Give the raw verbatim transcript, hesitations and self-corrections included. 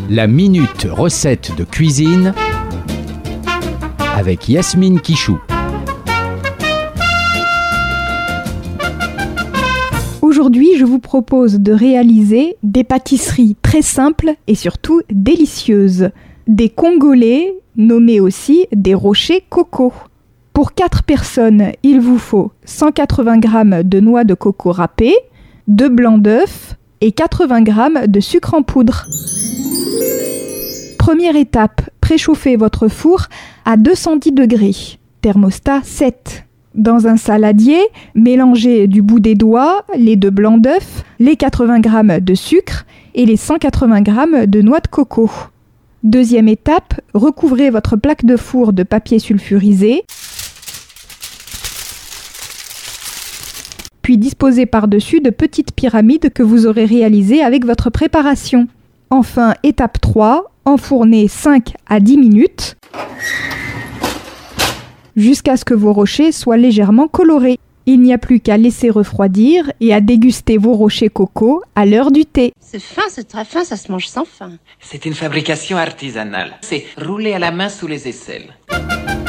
La minute recette de cuisine avec Yasmine Quichou. Aujourd'hui, je vous propose de réaliser des pâtisseries très simples et surtout délicieuses. Des congolais, nommés aussi des rochers coco. Pour quatre personnes, il vous faut cent quatre-vingts grammes de noix de coco râpées, deux blancs d'œufs et quatre-vingts grammes de sucre en poudre. Première étape, préchauffez votre four à deux cent dix degrés, thermostat sept. Dans un saladier, mélangez du bout des doigts les deux blancs d'œufs, les quatre-vingts grammes de sucre et les cent quatre-vingts grammes de noix de coco. Deuxième étape, recouvrez votre plaque de four de papier sulfurisé, puis disposez par-dessus de petites pyramides que vous aurez réalisées avec votre préparation. Enfin, étape trois, enfournez cinq à dix minutes jusqu'à ce que vos rochers soient légèrement colorés. Il n'y a plus qu'à laisser refroidir et à déguster vos rochers coco à l'heure du thé. C'est fin, c'est très fin, ça se mange sans faim. C'est une fabrication artisanale. C'est roulé à la main sous les aisselles.